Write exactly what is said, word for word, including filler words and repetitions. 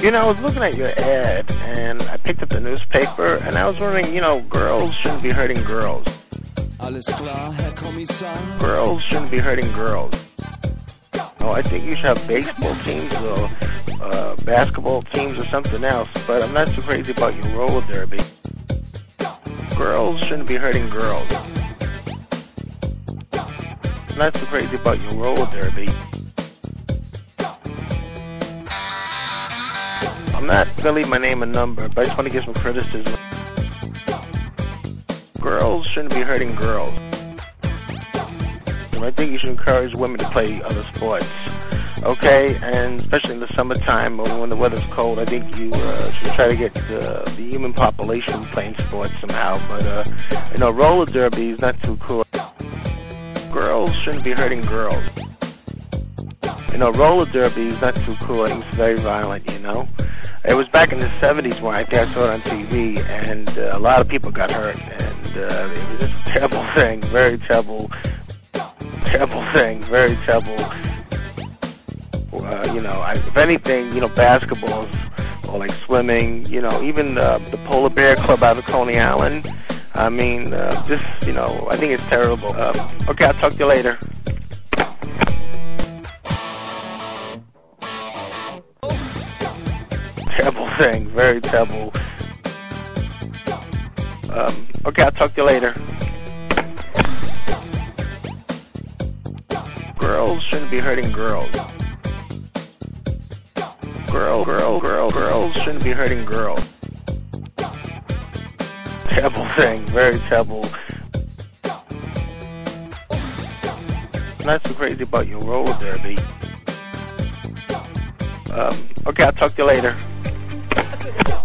You know, I was looking at your ad, and I picked up the newspaper, and I was wondering, you know, girls shouldn't be hurting girls. Alles klar, Herr Kommissar. Girls shouldn't be hurting girls. Oh, I think you should have baseball teams or uh, basketball teams or something else, but I'm not too crazy about your roller derby. Girls shouldn't be hurting girls. I'm not too crazy about your roller derby. I'm not going to leave my name and number, but I just want to get some criticism. Girls shouldn't be hurting girls. And I think you should encourage women to play other sports. Okay? And especially in the summertime or when the weather's cold, I think you uh, should try to get uh, the human population playing sports somehow. But, uh, you know, roller derby is not too cool. Girls shouldn't be hurting girls. You know, roller derby is not too cool. It's very violent, you know? It was back in the seventies when I, think I saw it on T V, and uh, a lot of people got hurt, and uh, it was just a terrible thing, very terrible, terrible thing, very terrible. Uh, you know, I, if anything, you know, basketballs or like swimming, you know, even uh, the Polar Bear Club out of Coney Island. I mean, uh, this, you know, I think it's terrible. Um, okay, I'll talk to you later. Terrible thing, very terrible. Um, okay, I'll talk to you later. Girls shouldn't be hurting girls. Girl, girl, girl, girls shouldn't be hurting girls. Terrible thing, very terrible. I'm not too crazy about your roller derby. Um, okay, I'll talk to you later. That's it.